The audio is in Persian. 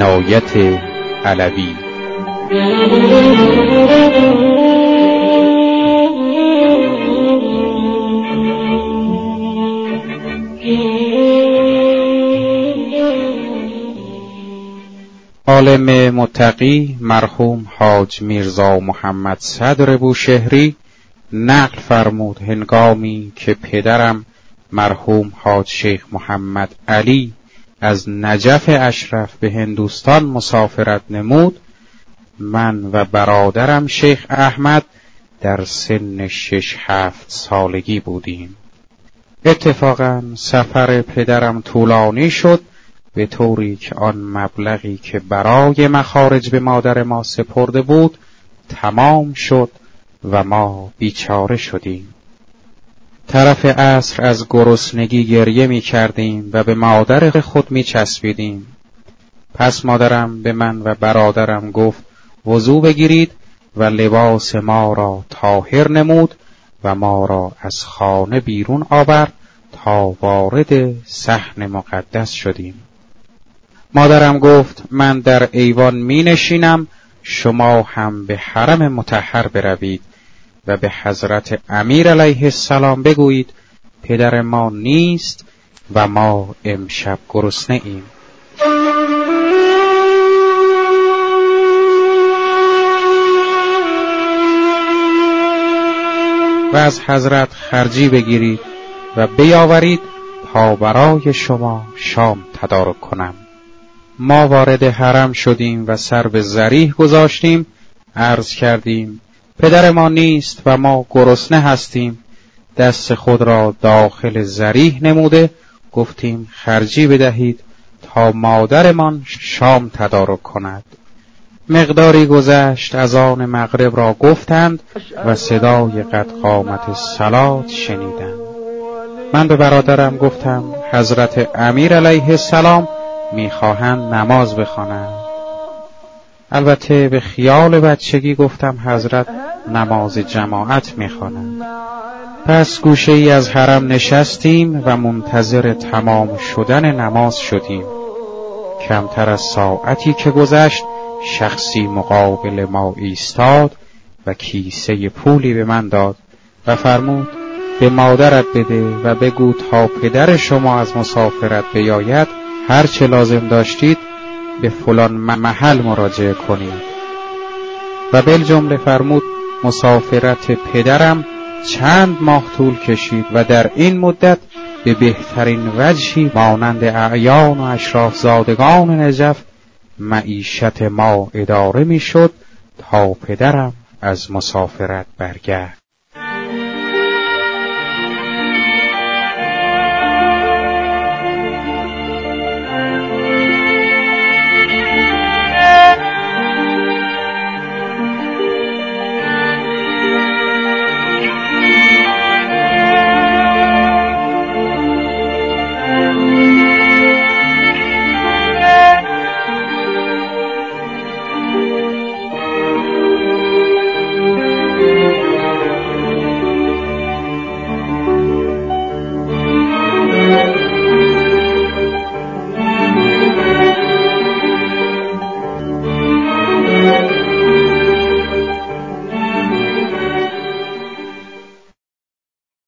عنایت علوی. عالم متقی مرحوم حاج میرزا محمد صدر بوشهری نقل فرمود هنگامی که پدرم مرحوم حاج شیخ محمد علی از نجف اشرف به هندوستان مسافرت نمود، من و برادرم شیخ احمد در سن 6-7 سالگی بودیم. اتفاقا سفر پدرم طولانی شد، به طوری که آن مبلغی که برای مخارج به مادر ما سپرده بود تمام شد و ما بیچاره شدیم. طرف عصر از گرسنگی گریه می کردیم و به مادر خود می چسبیدیم. پس مادرم به من و برادرم گفت وضو بگیرید و لباس ما را طاهر نمود و ما را از خانه بیرون آورد تا وارد صحن مقدس شدیم. مادرم گفت من در ایوان می نشینم، شما هم به حرم مطهر بروید و به حضرت امیر علیه السلام بگویید پدر ما نیست و ما امشب گرسنه ایم. و از حضرت خرجی بگیرید و بیاورید تا برای شما شام تدارک کنم. ما وارد حرم شدیم و سر به ذریح گذاشتیم، عرض کردیم پدر ما نیست و ما گرسنه هستیم. دست خود را داخل ذریح نموده گفتیم خرجی بدهید تا مادرمان شام تدارک کند. مقداری گذشت، اذان مغرب را گفتند و صدای قد قامت الصلاة شنیدم. من به برادرم گفتم حضرت امیر علیه السلام میخواهند نماز بخوانند. البته به خیال بچگی گفتم حضرت نماز جماعت میخوانند. پس گوشه ای از حرم نشستیم و منتظر تمام شدن نماز شدیم. کمتر از ساعتی که گذشت شخصی مقابل ما ایستاد و کیسه پولی به من داد و فرمود به مادرت بده و بگو تا پدر شما از مسافرت بیاید هر چه لازم داشتید به فلان محل مراجعه کنید. و بالجمله فرمود مسافرت پدرم چند ماه طول کشید و در این مدت به بهترین وجهی مانند اعیان و اشراف زادگان نجف معیشت ما اداره می شد تا پدرم از مسافرت برگشت.